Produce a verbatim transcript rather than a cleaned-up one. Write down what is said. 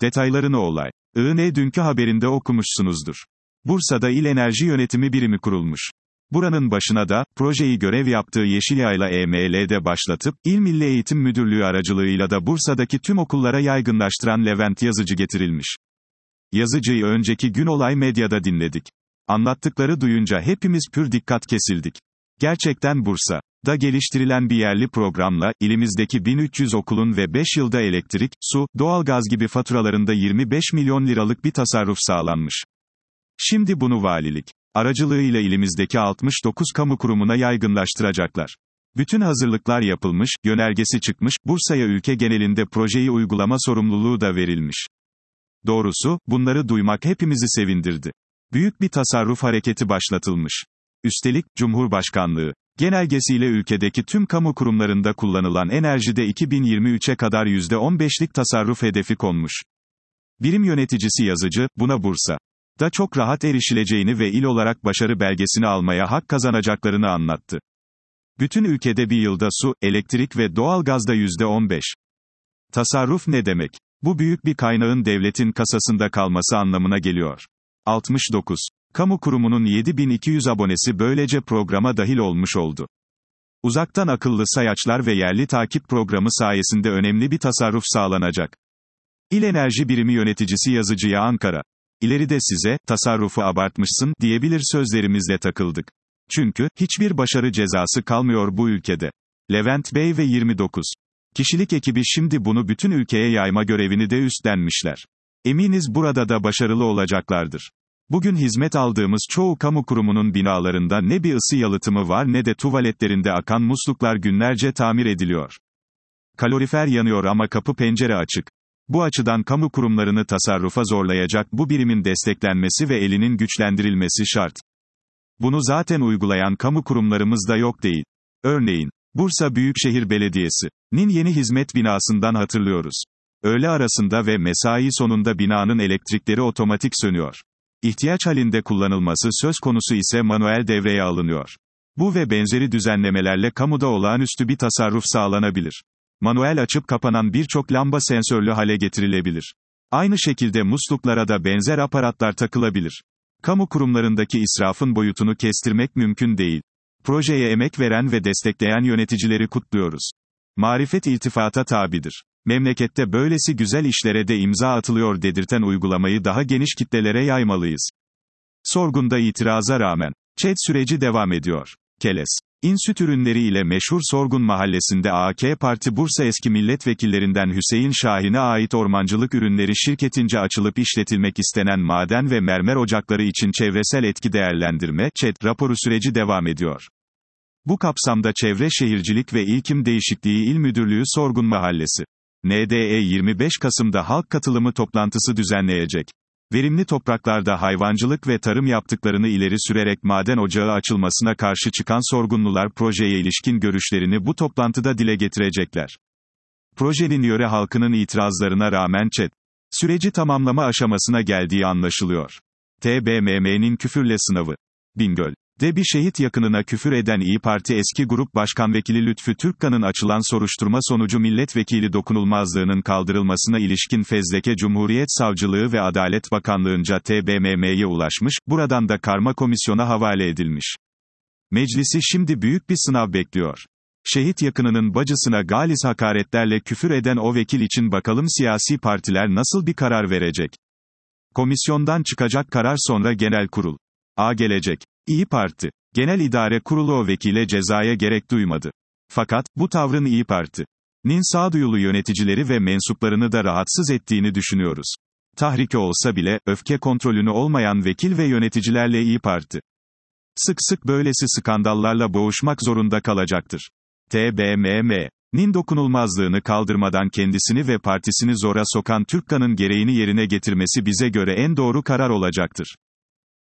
Detaylarını olay. I N dünkü haberinde okumuşsunuzdur. Bursa'da İl Enerji Yönetimi Birimi kurulmuş. Buranın başına da, projeyi görev yaptığı Yeşilyayla E M L'de başlatıp, İl Milli Eğitim Müdürlüğü aracılığıyla da Bursa'daki tüm okullara yaygınlaştıran Levent Yazıcı getirilmiş. Yazıcı'yı önceki gün Olay Medya'da dinledik. Anlattıkları duyunca hepimiz pür dikkat kesildik. Gerçekten Bursa'da geliştirilen bir yerli programla, ilimizdeki bin üç yüz okulun ve beş yılda elektrik, su, doğalgaz gibi faturalarında yirmi beş milyon liralık bir tasarruf sağlanmış. Şimdi bunu valilik aracılığıyla ilimizdeki altmış dokuz kamu kurumuna yaygınlaştıracaklar. Bütün hazırlıklar yapılmış, yönergesi çıkmış, Bursa'ya ülke genelinde projeyi uygulama sorumluluğu da verilmiş. Doğrusu, bunları duymak hepimizi sevindirdi. Büyük bir tasarruf hareketi başlatılmış. Üstelik, Cumhurbaşkanlığı genelgesiyle ülkedeki tüm kamu kurumlarında kullanılan enerjide iki bin yirmi üçe kadar yüzde on beşlik tasarruf hedefi konmuş. Birim yöneticisi Yazıcı, buna Bursa'da çok rahat erişileceğini ve il olarak başarı belgesini almaya hak kazanacaklarını anlattı. Bütün ülkede bir yılda su, elektrik ve doğalgazda yüzde on beş. Tasarruf ne demek? Bu büyük bir kaynağın devletin kasasında kalması anlamına geliyor. altmış dokuz. Kamu kurumunun yedi bin iki yüz abonesi böylece programa dahil olmuş oldu. Uzaktan akıllı sayaçlar ve yerli takip programı sayesinde önemli bir tasarruf sağlanacak. İl Enerji Birimi Yöneticisi Yazıcı'ya Ankara. İleride size, tasarrufu abartmışsın, diyebilir sözlerimizle takıldık. Çünkü, hiçbir başarı cezası kalmıyor bu ülkede. Levent Bey ve yirmi dokuz kişilik ekibi şimdi bunu bütün ülkeye yayma görevini de üstlenmişler. Eminiz burada da başarılı olacaklardır. Bugün hizmet aldığımız çoğu kamu kurumunun binalarında ne bir ısı yalıtımı var ne de tuvaletlerinde akan musluklar günlerce tamir ediliyor. Kalorifer yanıyor ama kapı pencere açık. Bu açıdan kamu kurumlarını tasarrufa zorlayacak bu birimin desteklenmesi ve elinin güçlendirilmesi şart. Bunu zaten uygulayan kamu kurumlarımız da yok değil. Örneğin, Bursa Büyükşehir Belediyesi'nin yeni hizmet binasından hatırlıyoruz. Öğle arasında ve mesai sonunda binanın elektrikleri otomatik sönüyor. İhtiyaç halinde kullanılması söz konusu ise manuel devreye alınıyor. Bu ve benzeri düzenlemelerle kamuda olağanüstü bir tasarruf sağlanabilir. Manuel açıp kapanan birçok lamba sensörlü hale getirilebilir. Aynı şekilde musluklara da benzer aparatlar takılabilir. Kamu kurumlarındaki israfın boyutunu kestirmek mümkün değil. Projeye emek veren ve destekleyen yöneticileri kutluyoruz. Marifet iltifata tabidir. Memlekette böylesi güzel işlere de imza atılıyor dedirten uygulamayı daha geniş kitlelere yaymalıyız. Sorgunda itiraza rağmen, ÇED süreci devam ediyor. Keles. İn süt ürünleri ile meşhur Sorgun Mahallesi'nde A K Parti Bursa eski milletvekillerinden Hüseyin Şahin'e ait ormancılık ürünleri şirketince açılıp işletilmek istenen maden ve mermer ocakları için çevresel etki değerlendirme ÇED raporu süreci devam ediyor. Bu kapsamda Çevre Şehircilik ve İlkim Değişikliği İl Müdürlüğü Sorgun Mahallesi N D E yirmi beş Kasım'da halk katılımı toplantısı düzenleyecek. Verimli topraklarda hayvancılık ve tarım yaptıklarını ileri sürerek maden ocağı açılmasına karşı çıkan sorgunlular projeye ilişkin görüşlerini bu toplantıda dile getirecekler. Projenin yöre halkının itirazlarına rağmen ÇED süreci tamamlama aşamasına geldiği anlaşılıyor. T B M M'nin küfürle sınavı. Bingöl de bir şehit yakınına küfür eden İYİ Parti eski Grup Başkan Vekili Lütfü Türkkan'ın açılan soruşturma sonucu milletvekili dokunulmazlığının kaldırılmasına ilişkin fezleke Cumhuriyet Savcılığı ve Adalet Bakanlığı'nca T B M M'ye ulaşmış, buradan da karma komisyona havale edilmiş. Meclisi şimdi büyük bir sınav bekliyor. Şehit yakınının bacısına galis hakaretlerle küfür eden o vekil için bakalım siyasi partiler nasıl bir karar verecek? Komisyondan çıkacak karar sonra genel kurul A gelecek. İYİ Parti Genel İdare Kurulu o vekile cezaya gerek duymadı. Fakat, bu tavrın İYİ Parti'nin sağduyulu yöneticileri ve mensuplarını da rahatsız ettiğini düşünüyoruz. Tahriki olsa bile, öfke kontrolünü olmayan vekil ve yöneticilerle İYİ Parti sık sık böylesi skandallarla boğuşmak zorunda kalacaktır. T B M M'nin dokunulmazlığını kaldırmadan kendisini ve partisini zora sokan Türkkan'ın gereğini yerine getirmesi bize göre en doğru karar olacaktır.